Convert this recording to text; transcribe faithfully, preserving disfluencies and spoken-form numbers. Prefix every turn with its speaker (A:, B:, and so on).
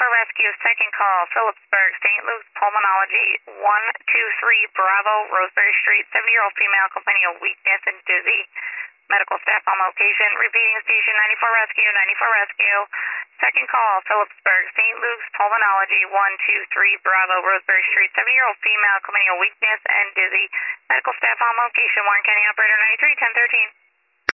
A: ninety-four Rescue, second call, Phillipsburg, Saint Luke's Pulmonology, one two three Bravo, Roseberry Street, seventy-year-old female complaining of weakness and dizzy. Medical staff on location. Repeating station, ninety-four Rescue, ninety-four Rescue. Second call, Phillipsburg, Saint Luke's Pulmonology, one two three Bravo, Roseberry Street, seventy-year-old female complaining of weakness and dizzy. Medical staff on location. Warren County Operator ninety-three ten thirteen.